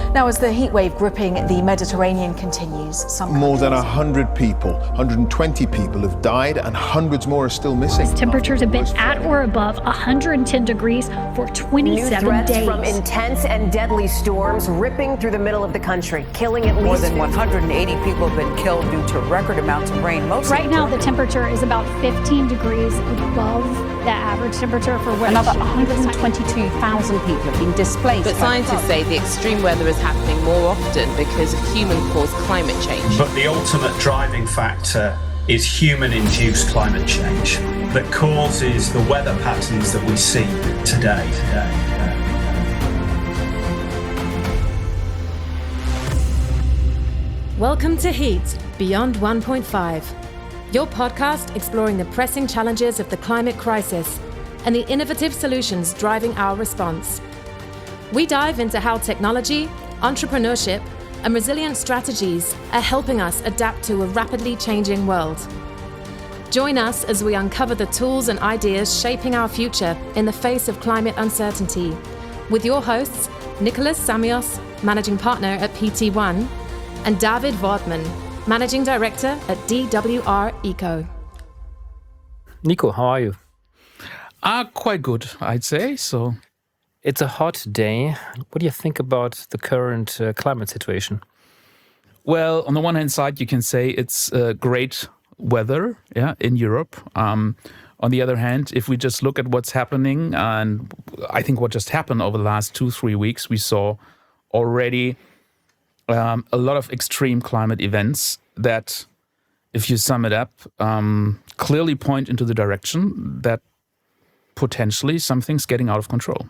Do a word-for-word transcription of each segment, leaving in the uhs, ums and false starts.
Now, as the heatwave gripping the Mediterranean continues, some more than one hundred people, one hundred twenty people have died and hundreds more are still missing. Temperatures have been at or above one hundred ten degrees for twenty-seven New threats days. From intense and deadly storms ripping through the middle of the country, killing at least more than one hundred eighty people have been killed due to record amounts of rain. Most right now, the temperature is about fifteen degrees above the average temperature for which another one hundred twenty-two thousand people have been displaced. But scientists say the extreme weather is happening more often because of human-caused climate change. But the ultimate driving factor is human-induced climate change that causes the weather patterns that we see today. today, today. Welcome to Heat, Beyond one point five, your podcast exploring the pressing challenges of the climate crisis and the innovative solutions driving our response. We dive into how technology, entrepreneurship, and resilient strategies are helping us adapt to a rapidly changing world. Join us as we uncover the tools and ideas shaping our future in the face of climate uncertainty, with your hosts, Nicholas Samios, Managing Partner at P T one, and David Wortmann, Managing Director at D W R Eco. Nico, how are you? Uh, quite good, I'd say. So, it's a hot day. What do you think about the current uh, climate situation? Well, on the one hand side, you can say it's uh, great weather, yeah, in Europe. Um, on the other hand, if we just look at what's happening, and I think what just happened over the last two, three weeks, we saw already um, a lot of extreme climate events that, if you sum it up, um, clearly point into the direction that potentially something's getting out of control.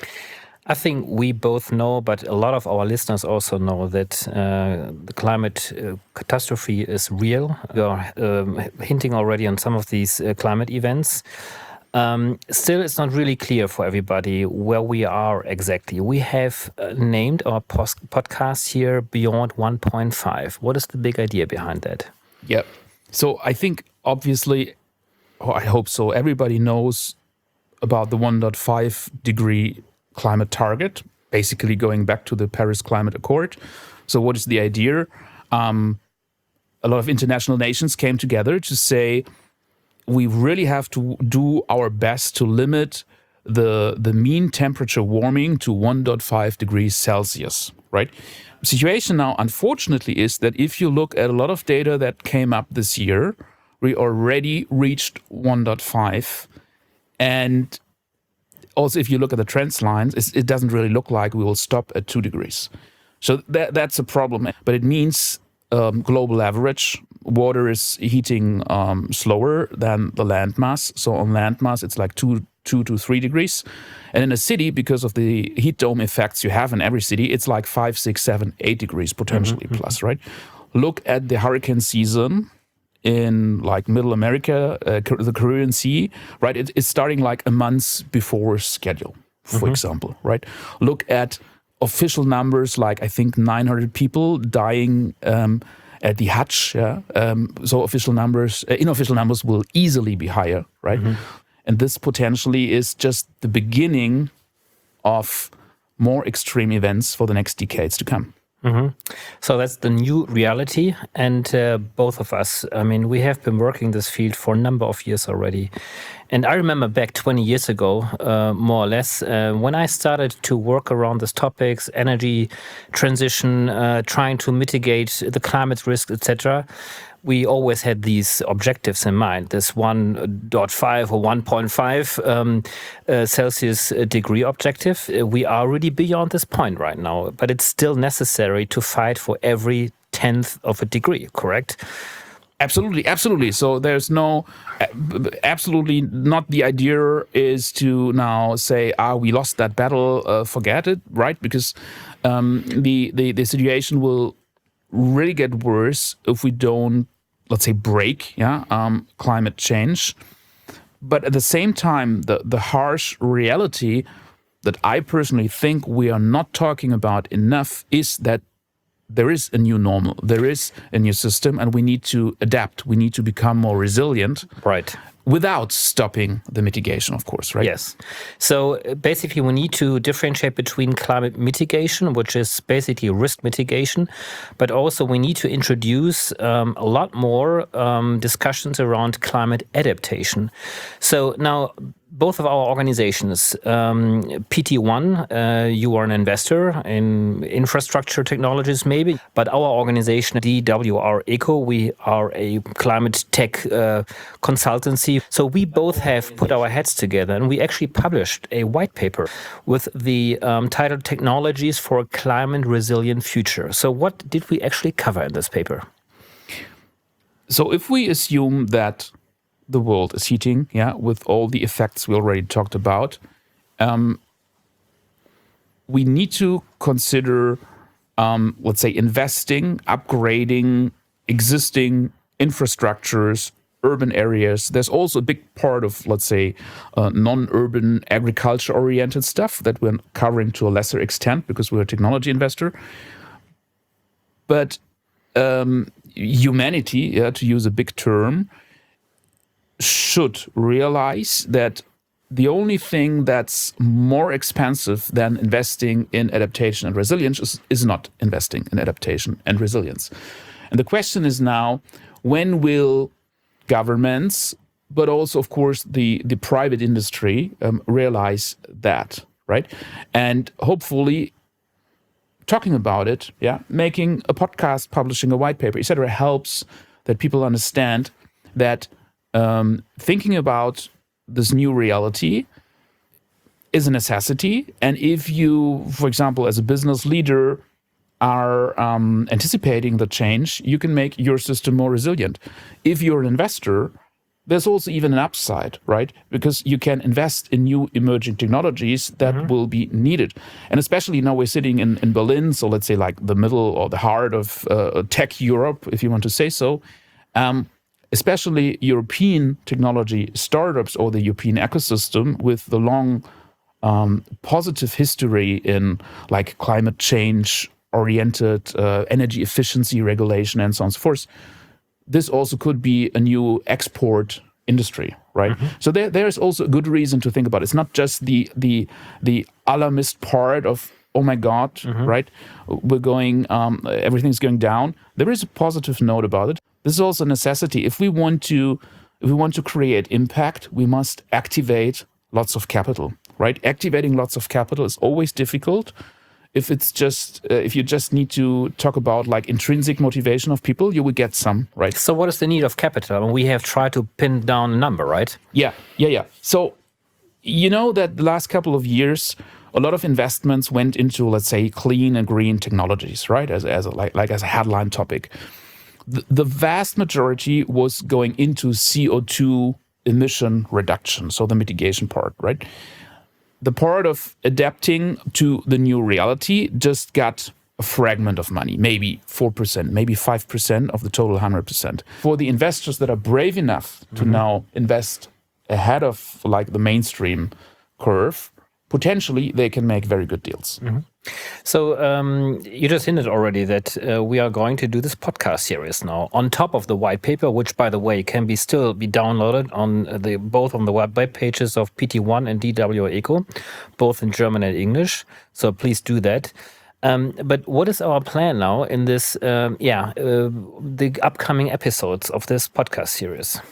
I think we both know, but a lot of our listeners also know that uh, the climate uh, catastrophe is real. We are um, hinting already on some of these uh, climate events. Um, still, it's not really clear for everybody where we are exactly. We have uh, named our post- podcast here Beyond one point five. What is the big idea behind that? Yeah. So I think, obviously, or I hope so, everybody knows about the one point five degree climate target, basically going back to the Paris Climate Accord. So what is the idea? Um, a lot of international nations came together to say we really have to do our best to limit the, the mean temperature warming to one point five degrees Celsius, right? The situation now, unfortunately, is that if you look at a lot of data that came up this year, we already reached one point five. And also, if you look at the trend lines, it doesn't really look like we will stop at two degrees. So that, that's a problem. But it means um, global average. Water is heating um, slower than the land mass. So on land mass, it's like two, two to three degrees. And in a city, because of the heat dome effects you have in every city, it's like five, six, seven, eight degrees potentially mm-hmm. plus, right? Look at the hurricane season in like Middle America, uh, the Caribbean Sea, right? It, it's starting like a month before schedule, for mm-hmm. example, right? Look at official numbers, like I think nine hundred people dying um, at the Hajj. Yeah? Um, so official numbers, uh, unofficial numbers will easily be higher, right? Mm-hmm. And this potentially is just the beginning of more extreme events for the next decades to come. Mm-hmm. So that's the new reality. And uh, both of us, I mean, we have been working this field for a number of years already. And I remember back twenty years ago, uh, more or less, uh, when I started to work around these topics, energy transition, uh, trying to mitigate the climate risk, et cetera, we always had these objectives in mind, this one point five or one point five um, uh, Celsius degree objective. We are really beyond this point right now, but it's still necessary to fight for every tenth of a degree, correct? Absolutely, absolutely. So there's no, absolutely not the idea is to now say, ah, we lost that battle, uh, forget it, right? Because um, the, the, the situation will really get worse if we don't, let's say, break yeah, um, climate change. But at the same time, the, the harsh reality that I personally think we are not talking about enough is that there is a new normal, there is a new system, and we need to adapt. We need to become more resilient. Right. without stopping the mitigation, of course, right? Yes. So uh, basically, we need to differentiate between climate mitigation, which is basically risk mitigation, but also we need to introduce um, a lot more um, discussions around climate adaptation. So now, both of our organizations, um, P T one, uh, you are an investor in infrastructure technologies maybe, but our organization, D W R Eco, we are a climate tech uh, consultancy. So we both have put our heads together and we actually published a white paper with the um, title Technologies for a Climate Resilient Future. So what did we actually cover in this paper? So if we assume that the world is heating, yeah, with all the effects we already talked about, um, we need to consider, um, let's say, investing, upgrading existing infrastructures, urban areas. There's also a big part of, let's say, uh, non-urban agriculture-oriented stuff that we're covering to a lesser extent because we're a technology investor. But um, humanity, yeah, to use a big term, should realize that the only thing that's more expensive than investing in adaptation and resilience is, is not investing in adaptation and resilience. And the question is now, when will governments, but also, of course, the, the private industry um, realize that, right? And hopefully talking about it, yeah, making a podcast, publishing a white paper, et cetera, helps that people understand that Um, thinking about this new reality is a necessity. And if you, for example, as a business leader, are um, anticipating the change, you can make your system more resilient. If you're an investor, there's also even an upside, right? Because you can invest in new emerging technologies that mm-hmm. will be needed. And especially now we're sitting in, in Berlin, so let's say like the middle or the heart of uh, tech Europe, if you want to say so. Um, especially European technology startups or the European ecosystem with the long um, positive history in like climate change oriented uh, energy efficiency regulation and so on and so forth. This also could be a new export industry, right? Mm-hmm. So there, there's also a good reason to think about it. It's not just the the the alarmist part of, oh my God, mm-hmm. right? We're going, um, everything's going down. There is a positive note about it. This is also a necessity. If we want to, if we want to create impact, we must activate lots of capital, right? Activating lots of capital is always difficult. If it's just, uh, if you just need to talk about like intrinsic motivation of people, you will get some, right? So what is the need of capital? I mean, we have tried to pin down a number, right? Yeah, yeah, yeah. So, you know that the last couple of years, a lot of investments went into, let's say, clean and green technologies, right? As, as a, like, like as a headline topic. The, the vast majority was going into C O two emission reduction, so the mitigation part, right? The part of adapting to the new reality just got a fragment of money, maybe four percent, maybe five percent of the total one hundred percent. For the investors that are brave enough to mm-hmm. now invest ahead of like the mainstream curve, potentially they can make very good deals. Mm-hmm. So um, you just hinted already that uh, we are going to do this podcast series now on top of the white paper, which, by the way, can be still be downloaded on the both on the web pages of P T one and D W R Eco, both in German and English. So please do that. Um, but what is our plan now in this? Um, yeah, uh, the upcoming episodes of this podcast series.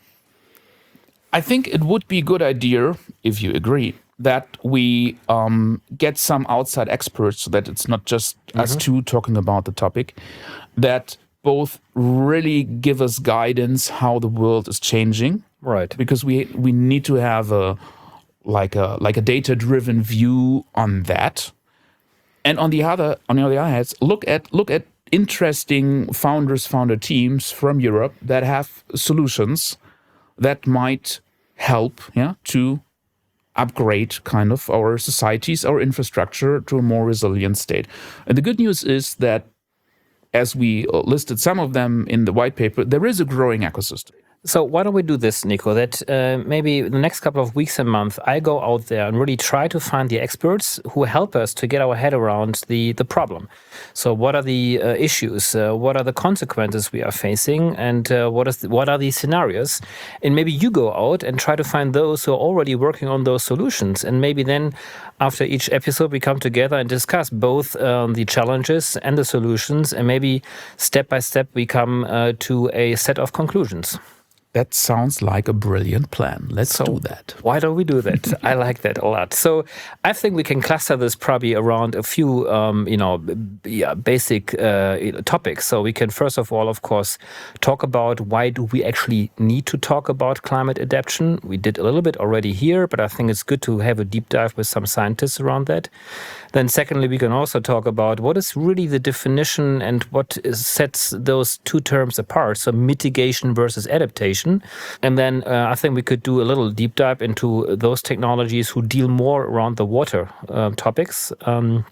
I think it would be a good idea, if you agree, that we um, get some outside experts so that it's not just mm-hmm. us two talking about the topic, that both really give us guidance how the world is changing. Right. Because we we need to have a like a like a data-driven view on that. And on the other on the other hand, look at look at interesting founders, founder teams from Europe that have solutions that might help, yeah, to upgrade kind of our societies, our infrastructure to a more resilient state. And the good news is that, as we listed some of them in the white paper, there is a growing ecosystem. So why don't we do this, Nico, that uh, maybe the next couple of weeks and months, I go out there and really try to find the experts who help us to get our head around the, the problem. So what are the uh, issues? Uh, what are the consequences we are facing? And uh, what is the, what are the scenarios? And maybe you go out and try to find those who are already working on those solutions. And maybe then after each episode, we come together and discuss both um, the challenges and the solutions. And maybe step by step, we come uh, to a set of conclusions. That sounds like a brilliant plan. Let's so do that. Why don't we do that? I like that a lot. So I think we can cluster this probably around a few, um, you know, yeah, basic uh, topics. So we can first of all, of course, talk about why do we actually need to talk about climate adaptation. We did a little bit already here, but I think it's good to have a deep dive with some scientists around that. Then secondly, we can also talk about what is really the definition and what is, sets those two terms apart, so mitigation versus adaptation. And then uh, I think we could do a little deep dive into those technologies who deal more around the water uh, topics. Um,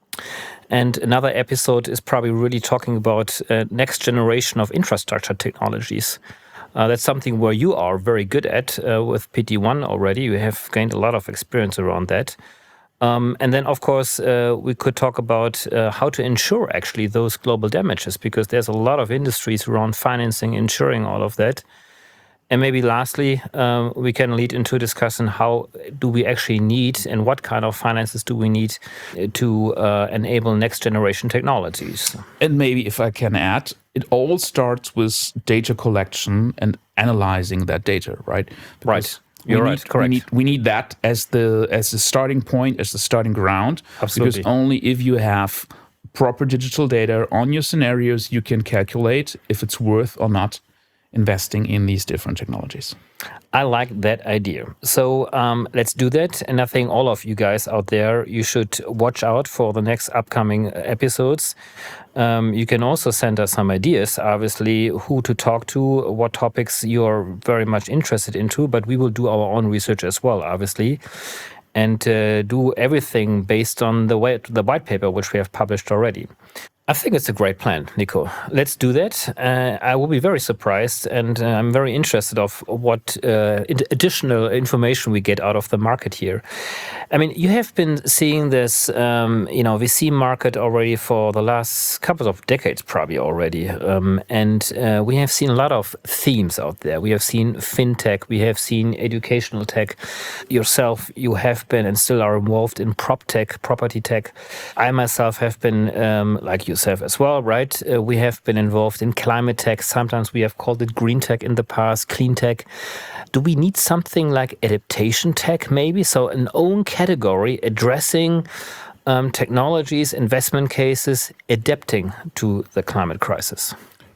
and another episode is probably really talking about uh, next generation of infrastructure technologies. Uh, that's something where you are very good at uh, with P T one already. You have gained a lot of experience around that. Um, and then, of course, uh, we could talk about uh, how to insure actually those global damages, because there's a lot of industries around financing, insuring all of that. And maybe lastly, um, we can lead into a discussion how do we actually need and what kind of finances do we need to uh, enable next generation technologies. And maybe if I can add, it all starts with data collection and analyzing that data, right? Because right. You're we right, need, correct. We need, we need that as the as the starting point, as the starting ground. Absolutely. Because only if you have proper digital data on your scenarios, you can calculate if it's worth or not investing in these different technologies. I like that idea. So um, let's do that. And I think all of you guys out there, you should watch out for the next upcoming episodes. Um, you can also send us some ideas, obviously, who to talk to, what topics you're very much interested into, but we will do our own research as well, obviously, and uh, do everything based on the, way, the white paper, which we have published already. I think it's a great plan, Nico. Let's do that. Uh, I will be very surprised, and uh, I'm very interested of what uh, additional information we get out of the market here. I mean, you have been seeing this, um, you know, V C market already for the last couple of decades, probably already, um, and uh, we have seen a lot of themes out there. We have seen fintech, we have seen educational tech. Yourself, you have been and still are involved in prop tech, property tech. I myself have been, um, like you as well, right? Uh, we have been involved in climate tech. Sometimes we have called it green tech in the past, clean tech. Do we need something like adaptation tech, maybe? So an own category addressing um, technologies, investment cases, adapting to the climate crisis?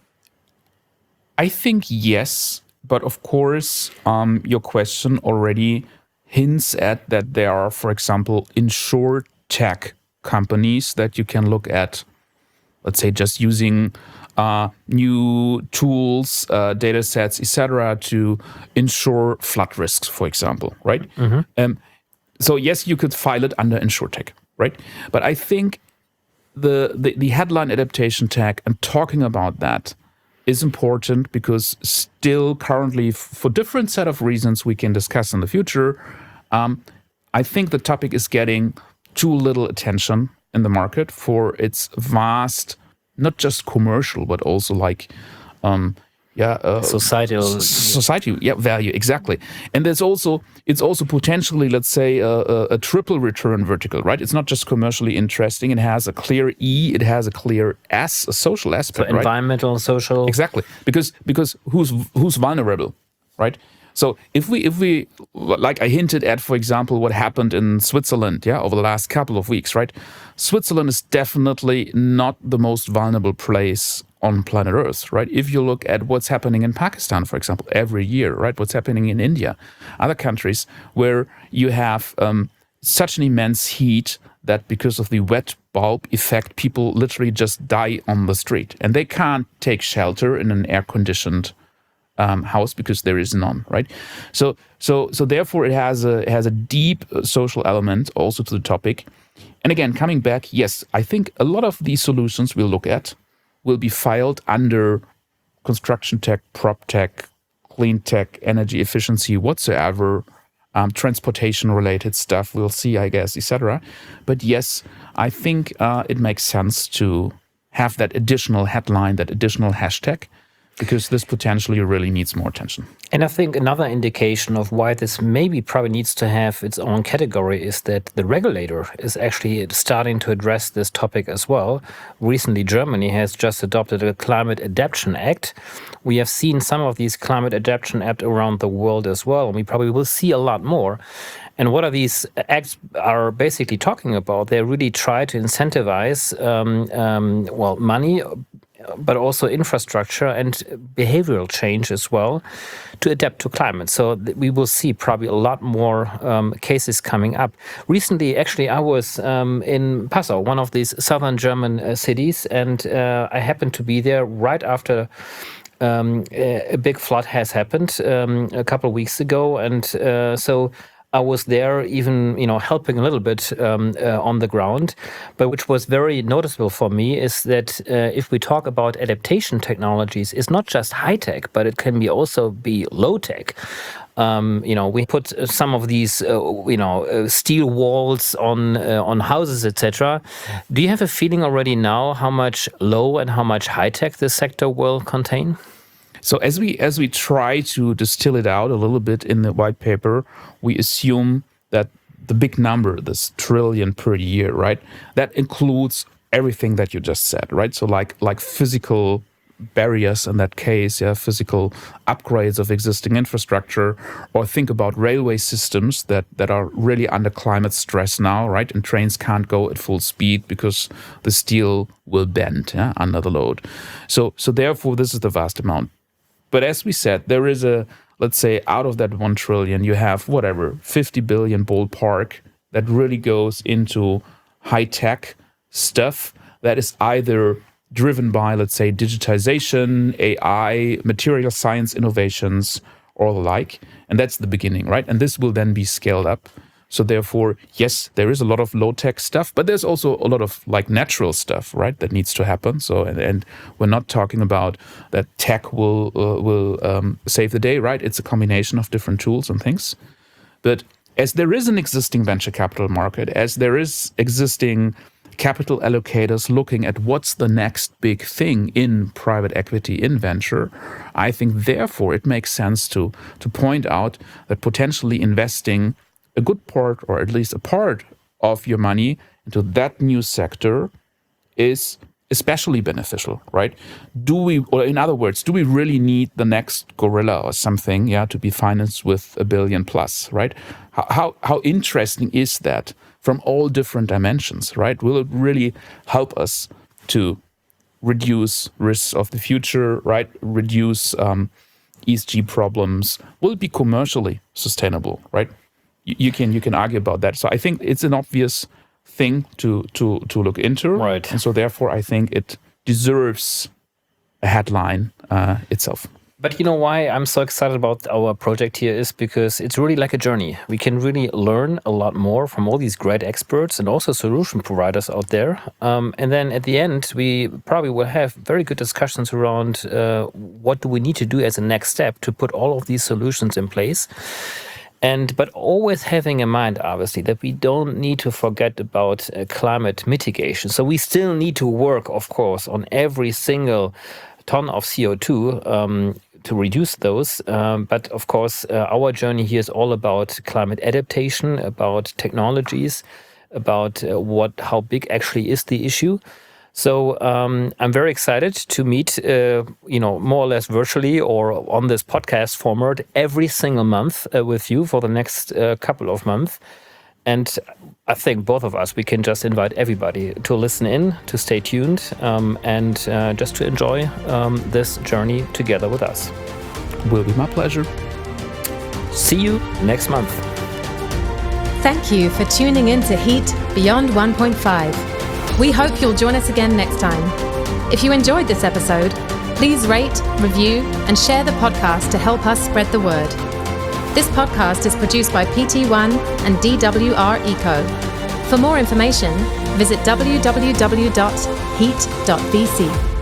I think yes, but of course, um, your question already hints at that there are, for example, insure tech companies that you can look at. Let's say just using uh, new tools, uh, data sets, et cetera, to ensure flood risks, for example, right? Mm-hmm. Um, so yes, you could file it under InsurTech, right? But I think the, the the headline adaptation tech and talking about that is important because still currently, for different set of reasons we can discuss in the future, um, I think the topic is getting too little attention in the market for its vast, not just commercial, but also like, um, yeah, uh, societal, society, yeah, value exactly. And there's also it's also potentially, let's say, a, a, a triple return vertical, right? It's not just commercially interesting; it has a clear E, it has a clear S, a social aspect, so right? Environmental, social, exactly. Because because who's who's vulnerable, right? So if we, if we, like I hinted at, for example, what happened in Switzerland, yeah, over the last couple of weeks, right? Switzerland is definitely not the most vulnerable place on planet Earth, right? If you look at what's happening in Pakistan, for example, every year, right? What's happening in India, other countries where you have um, such an immense heat that because of the wet bulb effect, people literally just die on the street and they can't take shelter in an air-conditioned Um, house because there is none, right? So, so, so therefore, it has a it has a deep social element also to the topic. And again, coming back, yes, I think a lot of these solutions we'll look at will be filed under construction tech, prop tech, clean tech, energy efficiency whatsoever, um, transportation-related stuff, we'll see, I guess, et cetera. But yes, I think uh, it makes sense to have that additional headline, that additional hashtag, because this potentially really needs more attention. And I think another indication of why this maybe probably needs to have its own category is that the regulator is actually starting to address this topic as well. Recently, Germany has just adopted a Climate Adaptation Act. We have seen some of these Climate Adaptation Acts around the world as well, and we probably will see a lot more. And what are these acts are basically talking about? They really try to incentivize, um, um, well, money, but also infrastructure and behavioral change as well to adapt to climate. So we will see probably a lot more um, cases coming up. Recently, actually, I was um, in Passau, one of these southern German uh, cities, and uh, I happened to be there right after um, a, a big flood has happened um, a couple of weeks ago. And uh, so I was there even, you know, helping a little bit um, uh, on the ground. But which was very noticeable for me is that uh, if we talk about adaptation technologies, it's not just high tech, but it can be also be low tech. Um, you know, we put some of these, uh, you know, uh, steel walls on uh, on houses, et cetera. Do you have a feeling already now how much low and how much high tech this sector will contain? So as we as we try to distill it out a little bit in the white paper, we assume that the big number, this trillion per year, right, that includes everything that you just said, right? So like like physical barriers in that case, yeah, physical upgrades of existing infrastructure, or think about railway systems that, that are really under climate stress now, right? And trains can't go at full speed because the steel will bend yeah, under the load. So so therefore, this is the vast amount. But as we said, there is a, let's say, out of that one trillion, you have whatever, fifty billion ballpark that really goes into high-tech stuff that is either driven by, let's say, digitization, A I, material science innovations, or the like. And that's the beginning, right? And this will then be scaled up. So therefore, yes, there is a lot of low-tech stuff, but there's also a lot of like natural stuff, right, that needs to happen. So, and, and we're not talking about that tech will uh, will um, save the day, right? It's a combination of different tools and things. But as there is an existing venture capital market, as there is existing capital allocators looking at what's the next big thing in private equity, in venture, I think therefore it makes sense to to point out that potentially investing a good part, or at least a part of your money into that new sector is especially beneficial, right? Do we, or in other words, do we really need the next gorilla or something, yeah, to be financed with a billion plus, right? How how, how interesting is that from all different dimensions, right? Will it really help us to reduce risks of the future, right? Reduce um, E S G problems? Will it be commercially sustainable, right? You can you can argue about that. So I think it's an obvious thing to to to look into, right? And so therefore, I think it deserves a headline uh, itself. But you know why I'm so excited about our project here is because it's really like a journey. We can really learn a lot more from all these great experts and also solution providers out there. Um, and then at the end, we probably will have very good discussions around uh, what do we need to do as a next step to put all of these solutions in place. And but always having in mind, obviously, that we don't need to forget about uh, climate mitigation. So we still need to work, of course, on every single ton of C O two um, to reduce those. Um, but of course, uh, our journey here is all about climate adaptation, about technologies, about uh, what how big actually is the issue. So um, I'm very excited to meet, uh, you know, more or less virtually or on this podcast format every single month uh, with you for the next uh, couple of months. And I think both of us, we can just invite everybody to listen in, to stay tuned, um, and uh, just to enjoy um, this journey together with us. Will be my pleasure. See you next month. Thank you for tuning in to Heat Beyond one point five. We hope you'll join us again next time. If you enjoyed this episode, please rate, review, and share the podcast to help us spread the word. This podcast is produced by P T one and D W R Eco. For more information, visit w w w dot heat dot v c.